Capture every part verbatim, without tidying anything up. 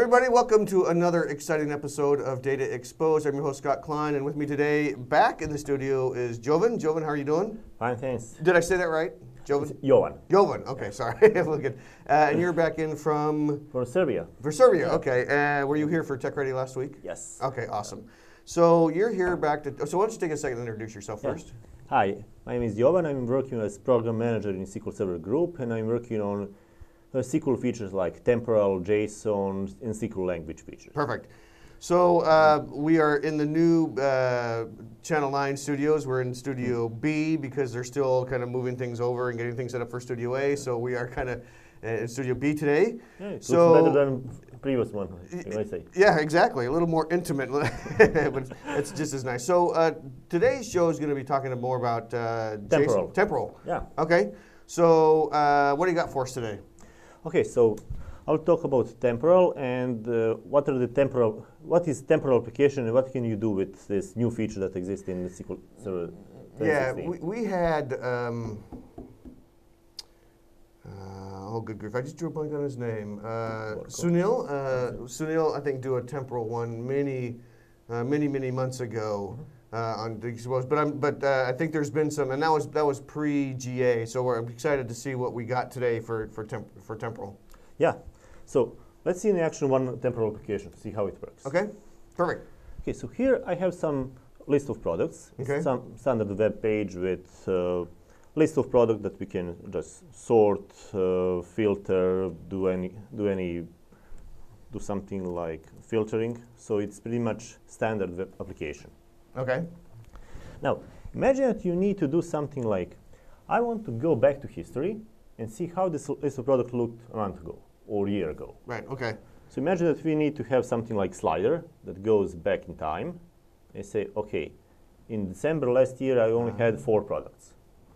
everybody, welcome to another exciting episode of Data Exposed. I'm your host, Scott Klein, and with me today, back in the studio, is Jovan. Jovan, how are you doing? Fine, thanks. Did I say that right? Jovan? Jovan. Jovan, okay, sorry. Look good. Uh, and you're back in from? For Serbia. For Serbia, okay. Uh, were you here for Tech Ready last week? Yes. Okay, awesome. So you're here back to, so why don't you take a second to introduce yourself Yeah. first? Hi, my name is Jovan. I'm working as program manager in S Q L Server Group, and I'm working on uh, S Q L features like temporal, JSON, and S Q L language features. Perfect. So uh, we are in the new uh, Channel nine studios. We're in Studio B because they're still kind of moving things over and getting things set up for Studio A. So we are kind of in Studio B today. Yeah, it so, looks better than previous one, you might say. Yeah, exactly. A little more intimate, but it's just as nice. So uh, today's show is going to be talking more about uh, Temporal. JSON. Temporal. Yeah. Okay. So uh, what do you got for us today? Okay, so I'll talk about temporal and uh, what are the temporal, what is temporal application and what can you do with this new feature that exists in the S Q L Server Yeah, twenty sixteen. we, we had, um, uh, oh good grief, I just drew a blank on his name. Uh, Sunil, uh, Sunil, I think, do a temporal one many, uh, many, many months ago. Uh, on Exposed, but I'm, but uh, I think there's been some, and that was that was pre-G A. So we're, I'm excited to see what we got today for for temp, for temporal. Yeah, so let's see in action one temporal application, see how it works. Okay, perfect. Okay, so here I have some list of products. Okay. Some standard web page with uh, list of products that we can just sort, uh, filter, do any do any do something like filtering. So it's pretty much standard web application. Okay. Now, imagine that you need to do something like, I want to go back to history and see how this list of product looked a month ago or a year ago. Right. Okay. So imagine that we need to have something like slider that goes back in time and say, okay, in December last year I only had four products.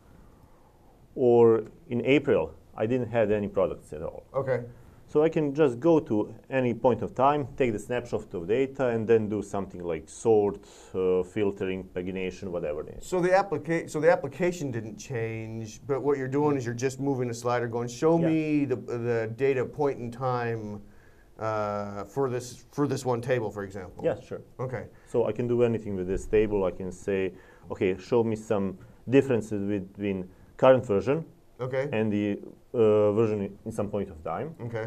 Or in April I didn't have any products at all. Okay. So I can just go to any point of time, take the snapshot of data, and then do something like sort, uh, filtering, pagination, whatever it is. So the applica- so the application didn't change, but what you're doing is you're just moving a slider, going, show Yeah. me the the data point in time uh, for this for this one table, for example. Yeah, sure. Okay. So I can do anything with this table. I can say, okay, show me some differences between current version Okay. and the uh, version in, in some point of time. Okay.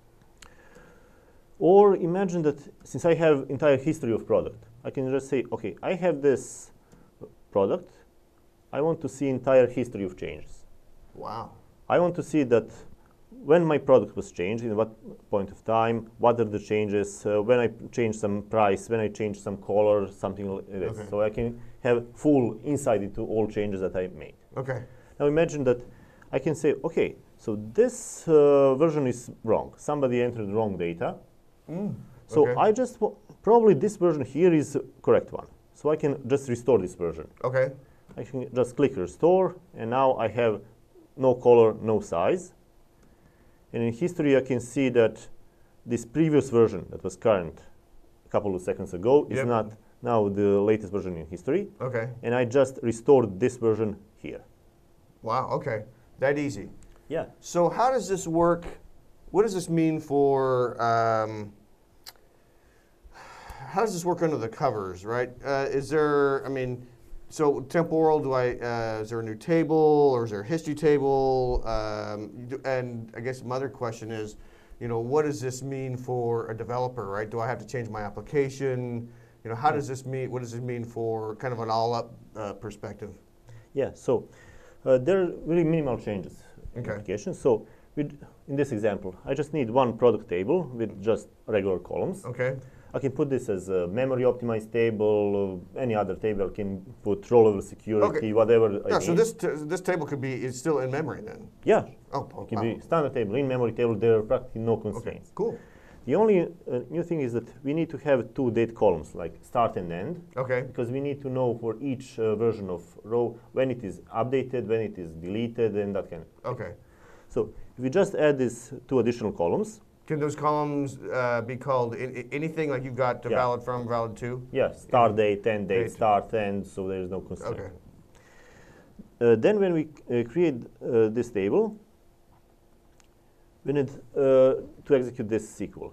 Or imagine that since I have entire history of product, I can just say, okay, I have this product. I want to see entire history of changes. Wow. I want to see that when my product was changed, in what point of time, what are the changes, uh, when I changed some price, when I changed some color, something like this. Okay. So I can have full insight into all changes that I made. Okay. Now imagine that I can say, okay, so this uh, version is wrong. Somebody entered wrong data. Mm. So okay. I just, w- probably this version here is the correct one. So I can just restore this version. Okay. I can just click restore, and now I have no color, no size. And in history, I can see that this previous version that was current a couple of seconds ago is Yep. not now the latest version in history. Okay. And I just restored this version here. Wow. Okay. That easy. Yeah. So how does this work? What does this mean for? Um, how does this work under the covers? Right? Uh, is there? I mean, so temporal. Do I? Uh, is there a new table or is there a history table? Um, you do- and I guess my other question is, you know, what does this mean for a developer? Right? Do I have to change my application? You know, how does this mean? What does this mean for kind of an all-up uh, perspective? Yeah. So uh, there are really minimal changes in Okay. application. So with, in this example, I just need one product table with just regular columns. Okay. I can put this as a memory optimized table, uh, any other table. I can put row level security, Okay. whatever Yeah. I So need. this t- this table could be is still in memory then. Yeah, Oh, oh it can wow. be standard table, in-memory table. There are practically no Okay, constraints. cool. The only uh, new thing is that we need to have two date columns, like start and end, Okay. because we need to know for each uh, version of row when it is updated, when it is deleted, and that kind of. Okay. So if we just add these two additional columns, Can those columns uh, be called I- I- anything like you've got to Yeah. valid from, valid to? yeah, start date, end date, Date. start, end, so there is no constraint. Okay. Uh, then when we uh, create uh, this table, we need uh, to execute this S Q L. So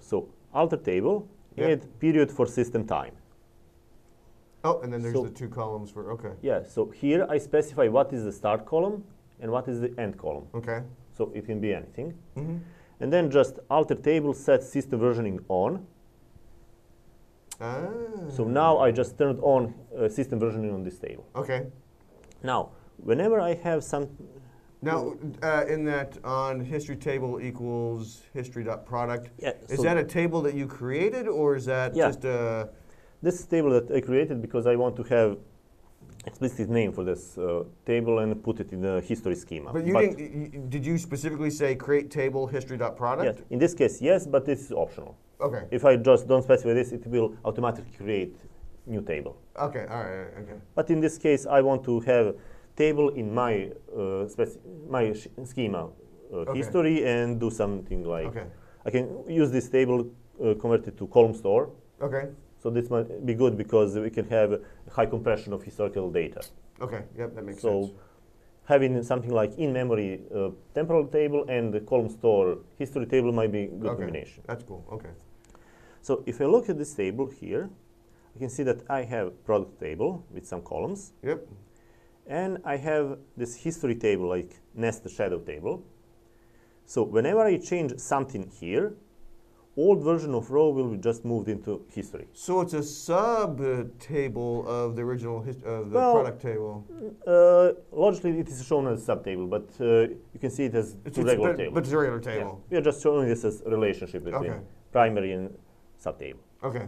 alter table, Yep. add period for system time. Oh, and then there's So- the two columns for, okay. Yeah, so here I specify what is the start column and what is the end column. Okay. So it can be anything. Mm-hmm. And then just alter table set system versioning on. Ah. So now I just turned on uh, system versioning on this table. Okay. Now, whenever I have some, Now, uh, in that on history table equals history.product, yeah, is so that a table that you created or is that Yeah. just a, this table that I created because I want to have explicit name for this uh, table and put it in the history schema. but you didn't, y- y- did you specifically say create table history.product? Yes, in this case, yes, but this is optional. Okay. If I just don't specify this, it will automatically create new table. Okay, all right, all right, okay. But in this case, I want to have table in my uh, speci my sh schema uh, Okay. history and do something like Okay, I can use this table uh, convert it to column store. okay, So this might be good because we can have high compression of historical data. okay, yep, that makes So sense. having something like in-memory uh, temporal table and the column store history table might be a good Okay. combination. That's cool, okay. So if I look at this table here, I can see that I have product table with some columns, Yep, and I have this history table, like nested shadow table. So whenever I change something here, old version of row will be just moved into history. so it's a sub-table of the original, his- of the Well, product table. Uh, logically, it is shown as a subtable, but uh, you can see it as It's, two it's, regular but, tables. but it's a regular Yeah. table. We are just showing this as a relationship between Okay. primary and subtable. Okay,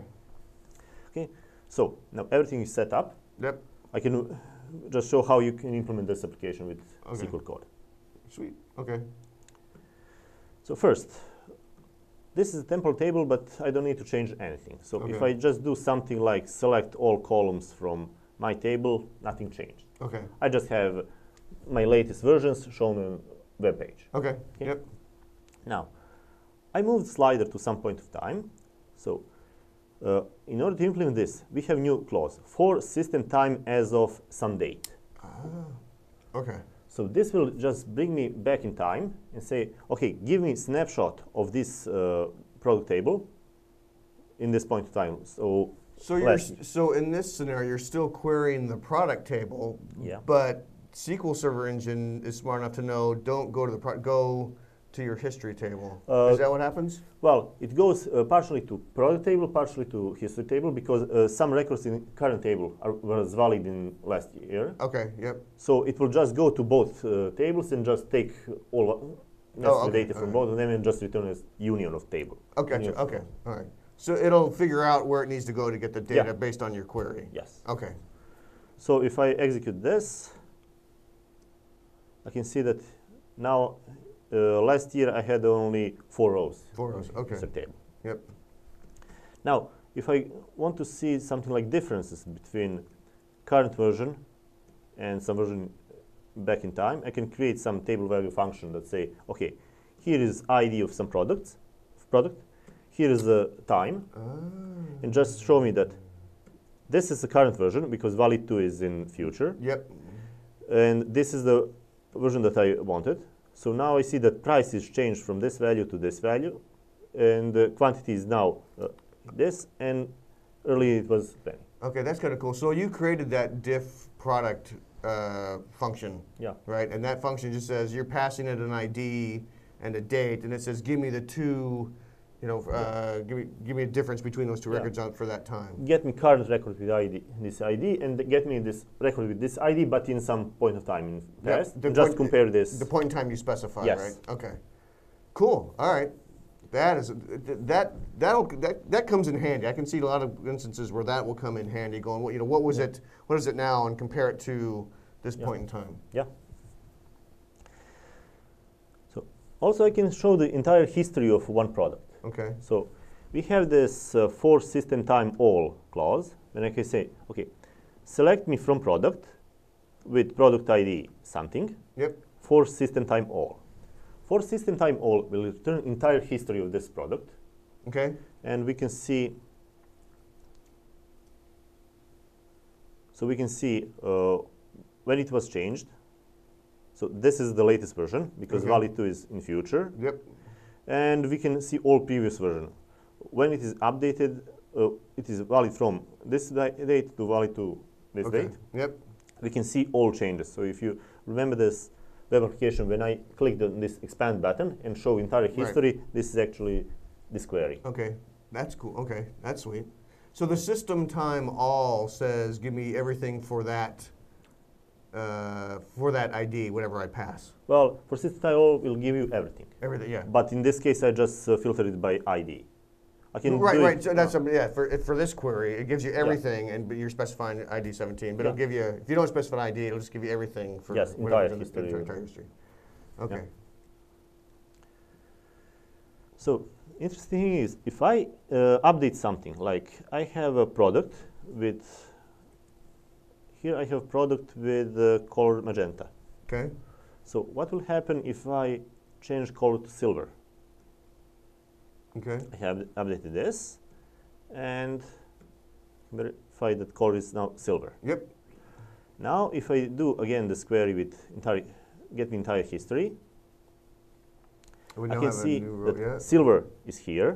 So now everything is set up. yep, I can uh, just show how you can implement this application with Okay. S Q L code. sweet, okay. So first, this is a temporal table, but I don't need to change anything. So if Okay. I just do something like select all columns from my table, nothing changed. Okay, I just have my latest versions shown on web page. okay, Okay. yep, Now, I moved slider to some point of time. So uh, in order to implement this, we have new clause for system time as of some date. ah, okay, So this will just bring me back in time and say, okay, give me a snapshot of this uh, product table in this point of time. So So you're, last- s- so in this scenario, you're still querying the product table, Yeah. but S Q L Server Engine is smart enough to know, don't go to the, pro- go to your history table. Uh, Is that what happens? Well, it goes uh, partially to product table, partially to history table, because uh, some records in current table are, was valid in last year. Okay, yep, So it will just go to both uh, tables and just take all uh, necessary okay, data from alright. both of them and just return as union of table. okay, Union of- okay, all right. So it'll figure out where it needs to go to get the data Yeah. based on your query? Yes. Okay, So if I execute this, I can see that now uh, last year I had only four rows. four rows, okay, It's a table. yep, Now, if I want to see something like differences between current version and some version back in time, I can create some table value function that say, okay, here is I D of some products, product, here is the time, ah, and just show me that this is the current version because valid two is in future, yep, and this is the version that I wanted. So now I see that price is changed from this value to this value, and the quantity is now uh, this, and earlier it was twenty. okay, that's kind of cool. So you created that diff product uh, function, Yeah. right? And that function just says you're passing it an I D and a date, and it says give me the two, you know, uh, give me give me a difference between those two Yeah. records on, for that time. Get me current record with I D, this I D, and get me this record with this I D, but in some point of time in Yeah, past. the and just point- compare this. The point in time you specify, Yes. right? Okay, cool. All right, that is that that'll that that comes in handy. I can see a lot of instances where that will come in handy. Going, what you know, what was Yeah. it? What is it now? And compare it to this Yeah. point in time. Yeah. So also I can show the entire history of one product. Okay. So we have this uh, for system time all clause, and I can say, okay, select me from product with product I D something Yep. for system time all. For system time all will return entire history of this product, Okay. and we can see. So we can see uh, when it was changed. So this is the latest version because Okay. valid two is in future. Yep. And we can see all previous version. when it is updated, uh, it is valid from this date to valid to this Okay. date. Yep. We can see all changes. So if you remember this web application, when I clicked on this expand button and show entire history, this is actually this query. Okay. That's cool. Okay. That's sweet. So the system time all says give me everything for that uh, for that I D, whatever I pass. Well, for system all, will give you everything. Everything, yeah. But in this case, I just uh, filtered it by I D. I can Right, do right. it, So that's um, yeah. For for this query, it gives you Yeah. everything, and but you're specifying I D seventeen. But it'll Yeah. give you if you don't specify I D, it'll just give you everything for Yes, whatever's entire in the- history. Entire, entire history. Okay. Yeah. So interesting thing is, if I uh, update something, like I have a product with, here I have product with uh, color magenta. Okay. So what will happen if I change color to silver? Okay. I have updated this and verify that color is now silver. Yep. Now if I do again this query with entire, get the entire history, We I now can have a see new row. that Yeah. silver is here.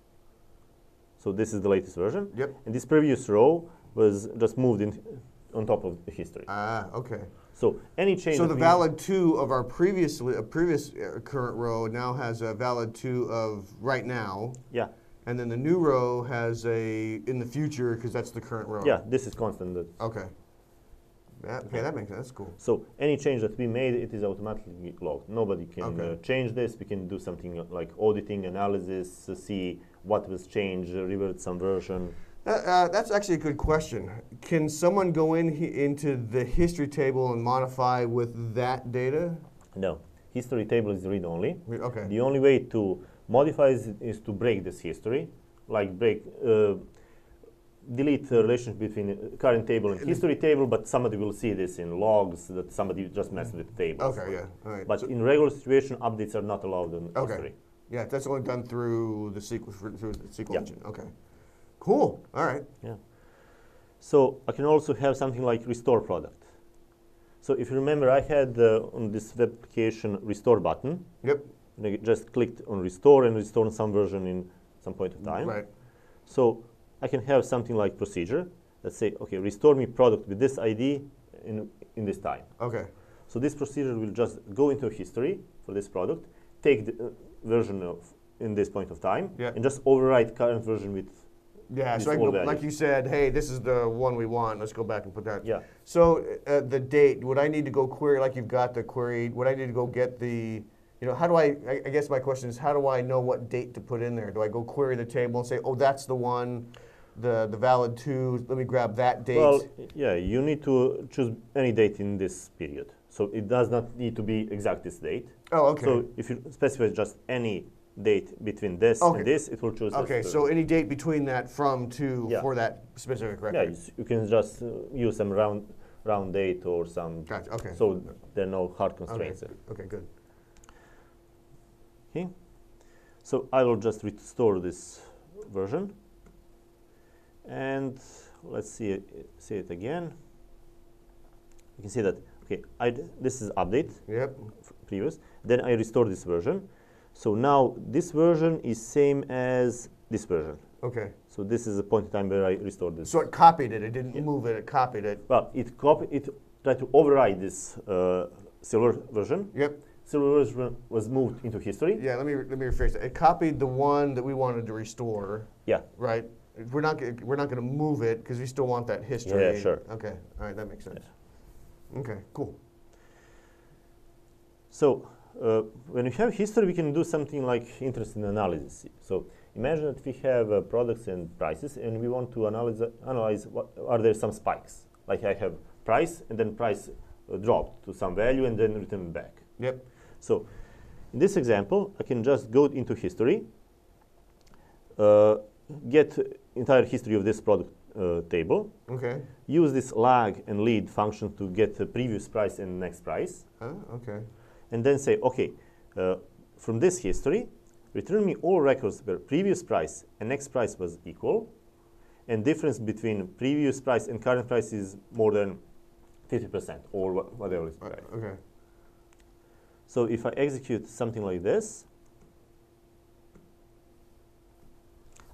So this is the latest version. Yep. And this previous row was just moved in on top of the history. Ah. Okay. So any change. So that the we- valid two of our previous uh, previous uh, current row now has a valid two of right now, Yeah, and then the new row has a in the future because that's the current row. yeah. This is constant. That, Okay. That, okay, that makes sense. That's cool. so any change that we made, it is automatically logged. Nobody can Okay. uh, change this. We can do something like auditing, analysis, uh, see what was changed, uh, revert some version. Uh, uh, that's actually a good question. Can someone go in he, into the history table and modify with that data? No, history table is read only. We- Okay. The only way to modify is, is to break this history, like break, uh, delete the relationship between uh, current table and history table, but somebody will see this in logs that somebody just messed with the tables. Okay. Yeah. All right. But So- in regular situation, updates are not allowed in Okay. history. yeah, that's only done through the S Q L through the S Q L Yeah. engine. Okay. Cool. All right. Yeah. So I can also have something like restore product. So if you remember, I had uh, on this web application restore button. Yep. And I just clicked on restore and restore some version in some point of time. Right. So I can have something like procedure that say, okay, restore me product with this I D in, in this time. Okay. So this procedure will just go into history for this product, take the uh, version of in this point of time, Yeah. and just overwrite current version with, Yeah. These So I can old go, like values. you said, hey, this is the one we want. Let's go back and put that. yeah. So uh, the date, would I need to go query, like you've got the query, would I need to go get the, you know, how do I, I, I guess my question is, how do I know what date to put in there? Do I go query the table and say, oh, that's the one, the, the valid two, let me grab that date? Well, yeah, you need to choose any date in this period. So it does not need to be exact this date. oh, okay. So if you specify just any date between this Okay. and this, it will choose Okay, this. so any date between that from to Yeah. for that specific yeah, record? you, s- you can just uh, use some round round date or some, Gotcha, okay. so there are no hard Okay, constraints. okay, good. Okay, so I will just restore this version, and let's see it, see it again. You can see that, okay, I d this is update Yep, f- previous, then I restore this version. So now this version is same as this version. okay. So this is the point in time where I restored this. So it copied it, it didn't Yeah. move it, it copied it. Well, it copy it tried to override this uh, silver version. Yep, Silver version was moved into history. yeah, let me, let me rephrase that. It copied the one that we wanted to restore, Yeah. right? We're not, g- we're not gonna move it, because we still want that history. Yeah, sure. Okay, all right, that makes sense. Okay, cool. So uh, when we have history, we can do something like interesting analysis. So imagine that we have uh, products and prices, and we want to analyze, analyze what, are there some spikes? Like I have price, and then price uh, dropped to some value, and then return back. Yep, So in this example, I can just go into history, uh, get entire history of this product uh, table, okay. use this lag and lead function to get the previous price and next price, Huh, okay. and then say, okay, uh, from this history, return me all records where previous price and next price was equal, and difference between previous price and current price is more than fifty percent, or wha whatever is Uh, right. Okay, So if I execute something like this,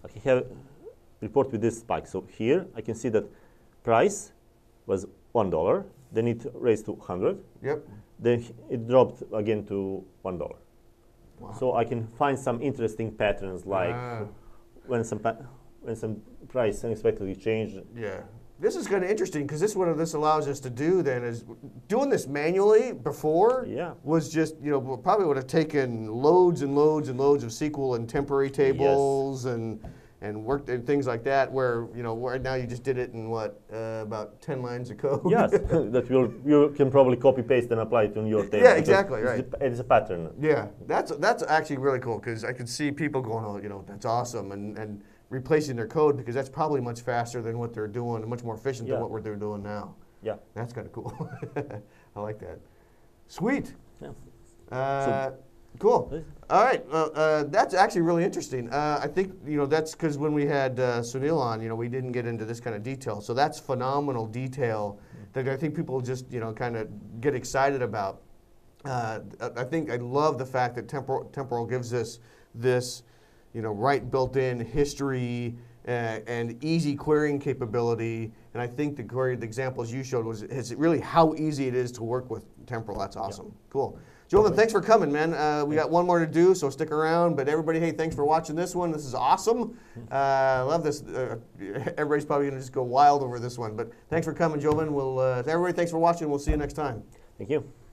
I have report with this spike. So here I can see that price was one dollar, then it raised to one hundred, Yep. then it dropped again to one dollar. Wow. So I can find some interesting patterns, like Ah. when some pa- when some price unexpectedly changed. Yeah. This is kind of interesting because this what this allows us to do then is doing this manually before Yeah. was just, you know, probably would have taken loads and loads and loads of S Q L and temporary tables and and worked and things like that where, you know, where now you just did it in what, uh, about ten lines of code? Yes, that will you can probably copy paste and apply it on your table. Yeah, because exactly, it's right. a- It's a pattern. Yeah, that's that's actually really cool because I could see people going, oh, you know, that's awesome, and, and replacing their code because that's probably much faster than what they're doing and much more efficient Yeah. than what we're they're doing now. Yeah. That's kind of cool. I like that. Sweet. Yeah. Uh, cool. All right. Well, uh, that's actually really interesting. Uh, I think you know that's because when we had uh, Sunil on, you know, we didn't get into this kind of detail. So that's phenomenal detail that I think people just you know kind of get excited about. Uh, I think I love the fact that Temporal, Temporal gives us this, you know, right built-in history uh, and easy querying capability. And I think the query, the examples you showed was is really how easy it is to work with Temporal. That's awesome. Yeah. Cool. Jovan, thanks for coming, man. Uh, we got one more to do, so stick around. But everybody, hey, thanks for watching this one. This is awesome. I uh, love this. Uh, everybody's probably going to just go wild over this one. But thanks for coming, Jovan. We'll, uh, everybody, thanks for watching. We'll see you next time. Thank you.